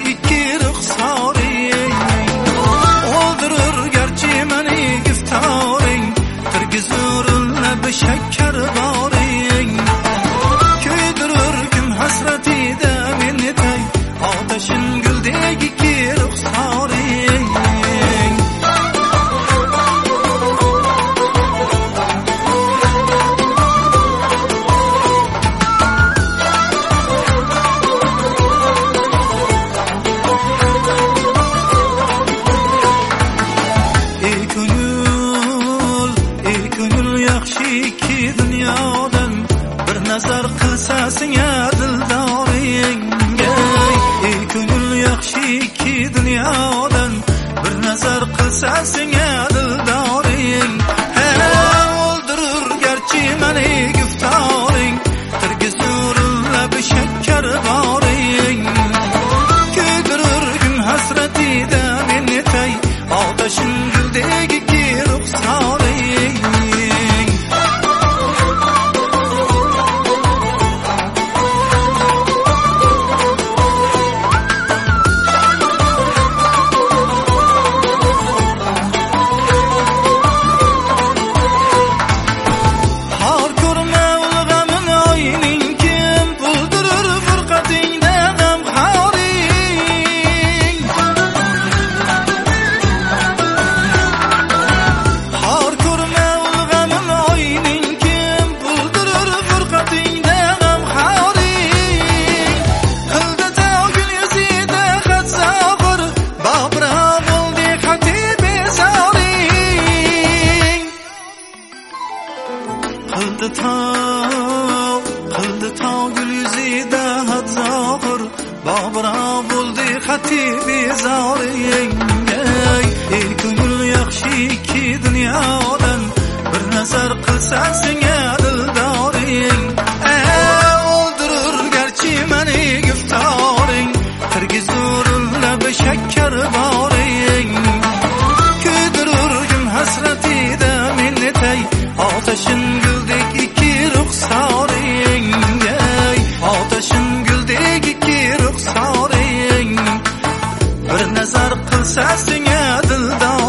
ikki ruxsoring o'ldirir garchi meni giftoring tirgizur labi shakkar boring kuydirir kim hasratida meni tay otashin guldek ikki ruxsoring ikki dunyodan bir nazar qilsa senga dildoring ey ko'ngil yaxshi ikki dunyodan bir nazar qilsa senga dildoring o'ldirir garchi meni giftoring tirgizur labi shakkar boring kuydirir kun hasratida meni tay otashin guldek ikki ruxsoring qildi tog gul yuzida had zohir bobra bo'ldi xati bezoring ey ko'ngil yaxshi ikki dunyodan bir nazar qilsa senga dildoring o'ldirir garchi meni giftoring tirgizur labi shakkar boring kuydirir kim hasratida meni tay otashin guldek ikki ruxsoring otashin guldek ikki ruxsoring bir nazar qilsa senga dildoring